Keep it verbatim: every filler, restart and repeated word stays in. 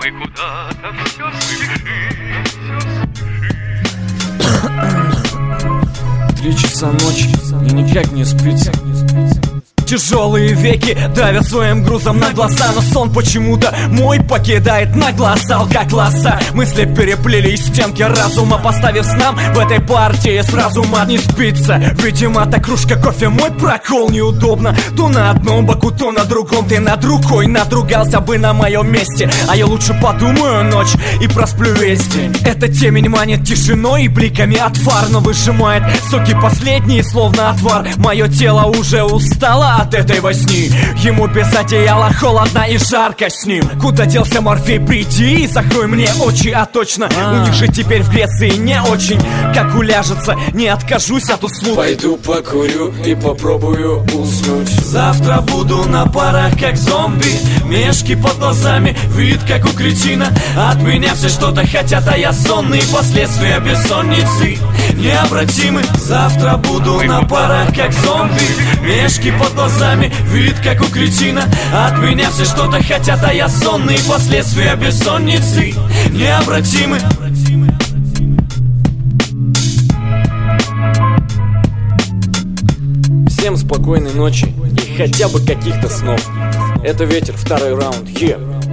мы куда-то все спешим, все спешим. Три часа ночи и никак не спится. Тяжелые веки давят своим грузом на глаза, но сон почему-то мой покидает на глаза. Алка класса, мысли переплелись, стенки разума, поставив снам в этой партии с разума не спится. Видимо, та кружка кофе мой прокол неудобно. То на одном боку, то на другом. Ты над рукой надругался бы на моем месте, а я лучше подумаю ночь и просплю весь день. Эта темень манит тишиной и бликами от фар, но выжимает соки последние, словно отвар. Мое тело уже устало от этой возни. Ему без одеяла холодно и жарко с ним. Куда делся Морфей, приди и закрой мне очи. А точно, у них же теперь в Греции не очень. Как уляжется, не откажусь от услуг. Пойду покурю и попробую уснуть. Завтра буду на парах, как зомби. Мешки под глазами, вид как у кретина. От меня все что-то хотят, а я сонный. Последствия бессонницы необратимы. Завтра буду на парах, как зомби. Мешки под глазами, вид как у кретина. От меня все что-то хотят, а я сонный. Последствия бессонницы необратимы. Всем спокойной ночи и хотя бы каких-то снов. Это Ветер, второй раунд. Yeah.